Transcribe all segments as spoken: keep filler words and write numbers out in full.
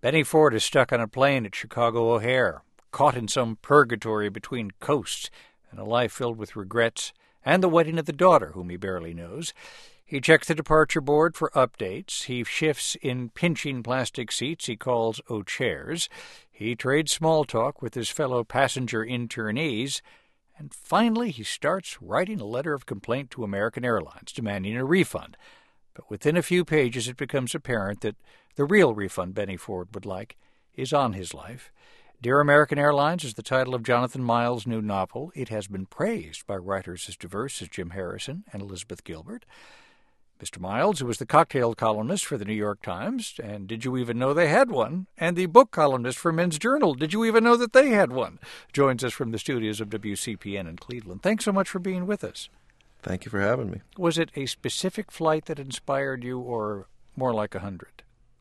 Benny Ford is stuck on a plane at Chicago O'Hare, caught in some purgatory between coasts and a life filled with regrets and the wedding of the daughter, whom he barely knows. He checks the departure board for updates. He shifts in pinching plastic seats he calls O-chairs. He trades small talk with his fellow passenger internees. And finally, he starts writing a letter of complaint to American Airlines, demanding a refund. But within a few pages, it becomes apparent that the real refund Benny Ford would like is on his life. Dear American Airlines is the title of Jonathan Miles' new novel. It has been praised by writers as diverse as Jim Harrison and Elizabeth Gilbert. Mister Miles, who was the cocktail columnist for the New York Times, and Did You Even Know They Had One, and the book columnist for Men's Journal, Did You Even Know That They Had One, joins us from the studios of W C P N in Cleveland. Thanks so much for being with us. Thank you for having me. Was it a specific flight that inspired you, or more like a hundred?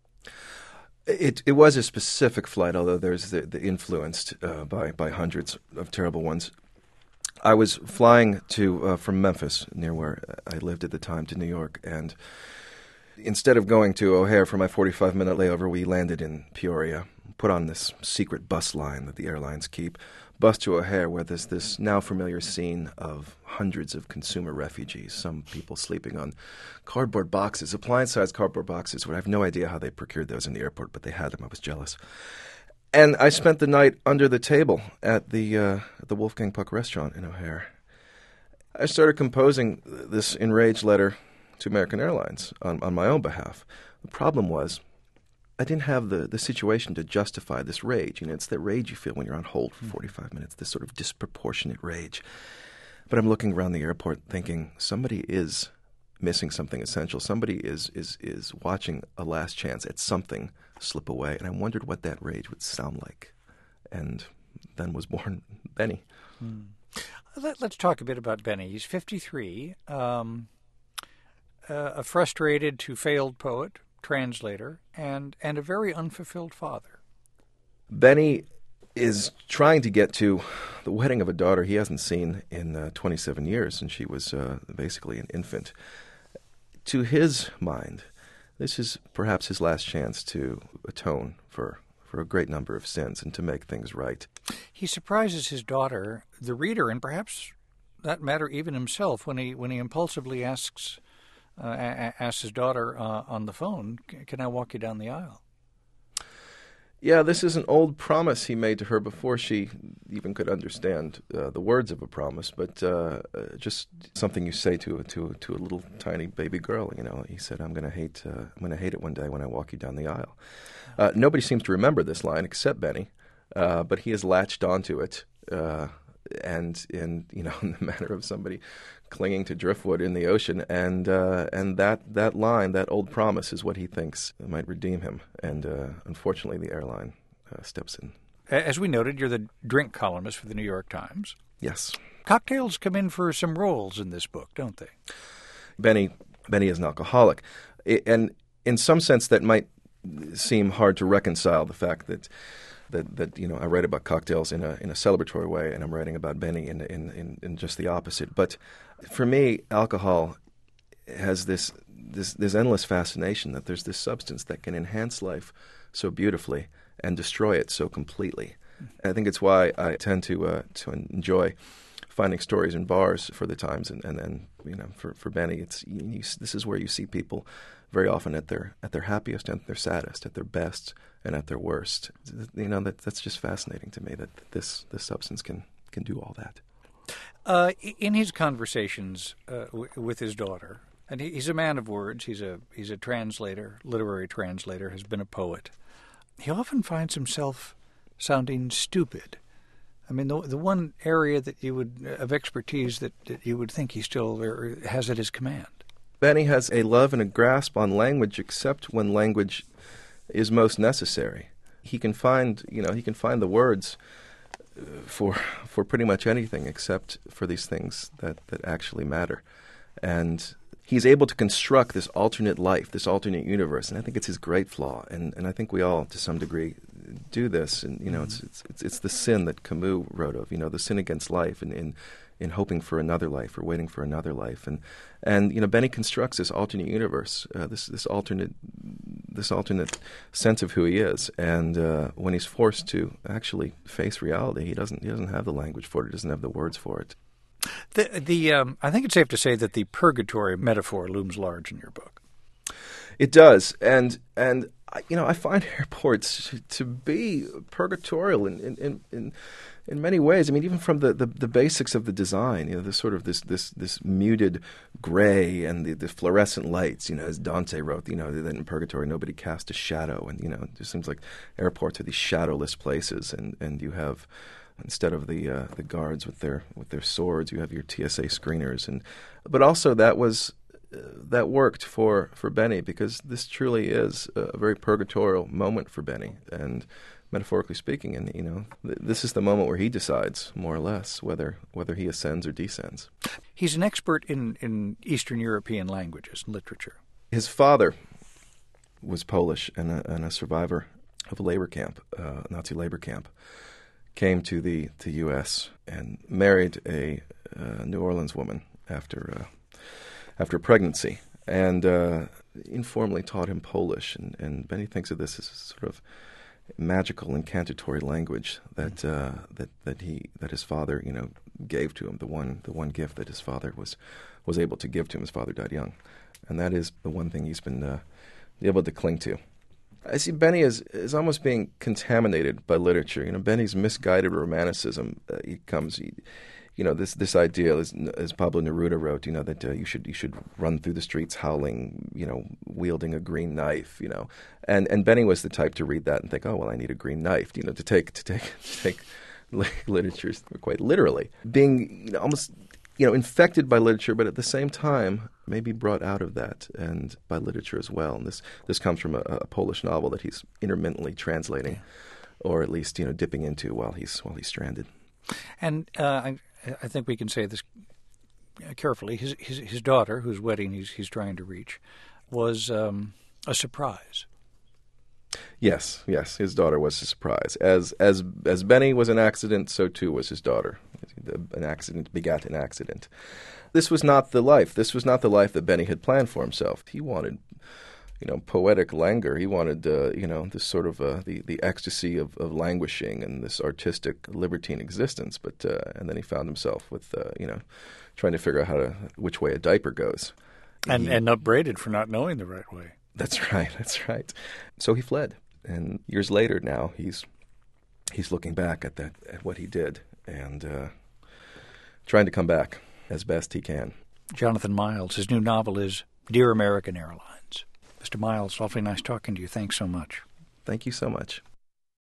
It it was a specific flight, although there's the, the influenced uh, by by hundreds of terrible ones. I was flying to uh, from Memphis, near where I lived at the time, to New York, and instead of going to O'Hare for my forty-five minute layover, we landed in Peoria, put on this secret bus line that the airlines keep, bus to O'Hare, where there's this now familiar scene of hundreds of consumer refugees, some people sleeping on cardboard boxes, appliance-sized cardboard boxes. I have no idea how they procured those in the airport, but they had them. I was jealous. And I spent the night under the table at the uh, at the Wolfgang Puck restaurant in O'Hare. I started composing this enraged letter to American Airlines on, on my own behalf. The problem was I didn't have the, the situation to justify this rage. You know, it's that rage you feel when you're on hold for forty-five minutes, this sort of disproportionate rage. But I'm looking around the airport thinking somebody is missing something essential. Somebody is is is watching a last chance at something slip away. And I wondered what that rage would sound like. And then was born Benny. Hmm. Let, let's talk a bit about Benny. He's fifty-three, um, uh, a frustrated to failed poet, translator, and, and a very unfulfilled father. Benny is trying to get to the wedding of a daughter he hasn't seen in uh, twenty-seven years, and she was uh, basically an infant. To his mind, this is perhaps his last chance to atone for, for a great number of sins and to make things right. He surprises his daughter, the reader, and perhaps that matter even himself, when he when he impulsively asks uh, a- asks his daughter uh, on the phone, "Can I walk you down the aisle?" Yeah, this is an old promise he made to her before she even could understand uh, the words of a promise, but uh, uh, just something you say to a, to a, to a little tiny baby girl. You know, he said, "I'm going to hate uh, I'm going to hate it one day when I walk you down the aisle." Uh, nobody seems to remember this line except Benny, uh, but he has latched onto it, uh, and in you know in the manner of somebody clinging to driftwood in the ocean, and uh, and that, that line, that old promise, is what he thinks might redeem him. And uh, unfortunately, the airline uh, steps in. As we noted, you're the drink columnist for the New York Times. Yes. Cocktails come in for some roles in this book, don't they? Benny, Benny is an alcoholic, I, and in some sense, that might seem hard to reconcile. The fact that. That, that you know, I write about cocktails in a in a celebratory way, and I'm writing about Benny in in, in, in just the opposite. But for me, alcohol has this this this endless fascination that there's this substance that can enhance life so beautifully and destroy it so completely. And I think it's why I tend to uh, to enjoy finding stories in bars for the Times, and and, and you know, for for Benny, it's you, you, this is where you see people very often at their at their happiest and their saddest, at their best and at their worst. You know, that that's just fascinating to me that this this substance can can do all that. Uh, in his conversations uh, w- with his daughter, and he, he's a man of words. He's a he's a translator, literary translator. Has been a poet. He often finds himself sounding stupid. I mean, the the one area that you would of expertise that, that you would think he still has at his command. Benny has a love and a grasp on language, except when language is most necessary. He can find, you know, he can find the words for for pretty much anything, except for these things that, that actually matter. And he's able to construct this alternate life, this alternate universe, and I think it's his great flaw. And, and I think we all, to some degree, do this. And you know, it's it's it's, it's the sin that Camus wrote of. You know, the sin against life, and in in hoping for another life or waiting for another life. And and you know, Benny constructs this alternate universe, uh, this this alternate this alternate sense of who he is. And uh, when he's forced to actually face reality, he doesn't he doesn't have the language for it. He doesn't have the words for it. The the um, I think it's safe to say that the purgatory metaphor looms large in your book. It does, and and you know I find airports to be purgatorial in in in. in In many ways. I mean, even from the, the, the basics of the design, you know, this sort of this this this muted gray and the, the fluorescent lights, you know, as Dante wrote, you know, that in Purgatory nobody cast a shadow, and you know, it just seems like airports are these shadowless places, and, and you have, instead of the uh, the guards with their with their swords, you have your T S A screeners, and but also that was uh, that worked for for Benny, because this truly is a very purgatorial moment for Benny, and metaphorically speaking, and you know, th- this is the moment where he decides, more or less, whether whether he ascends or descends. He's an expert in, in Eastern European languages and literature. His father was Polish and a, and a survivor of a labor camp, uh, Nazi labor camp. Came to the, the U S and married a uh, New Orleans woman after uh, after pregnancy, and uh, informally taught him Polish. And, and Benny thinks of this as a sort of magical incantatory language that uh, that that he that his father you know gave to him, the one the one gift that his father was was able to give to him. His father died young, and that is the one thing he's been uh, able to cling to. I see Benny as is almost being contaminated by literature. You know, Benny's misguided romanticism. Uh, he comes. He, You know, this this idea, as, as Pablo Neruda wrote, you know, that uh, you should you should run through the streets howling, you know, wielding a green knife, you know, and and Benny was the type to read that and think, oh well, I need a green knife, you know, to take to take to take literature quite literally, being you know, almost you know infected by literature, but at the same time maybe brought out of that and by literature as well. And this this comes from a, a Polish novel that he's intermittently translating, yeah. or at least you know dipping into while he's while he's stranded. And uh, I. I think we can say this carefully. His his, his daughter, whose wedding he's he's trying to reach, was um, a surprise. Yes, yes, his daughter was a surprise. As as as Benny was an accident, so too was his daughter. An accident begat an accident. This was not the life. This was not the life that Benny had planned for himself. He wanted, you know, poetic languor. He wanted, uh, you know, this sort of uh, the the ecstasy of, of languishing and this artistic libertine existence. But uh, and then he found himself with, uh, you know, trying to figure out how to which way a diaper goes, and he, and upbraided for not knowing the right way. That's right. That's right. So he fled, and years later, now he's he's looking back at that at what he did and uh, trying to come back as best he can. Jonathan Miles. His new novel is Dear American Airlines. Mister Miles, awfully nice talking to you. Thanks so much. Thank you so much.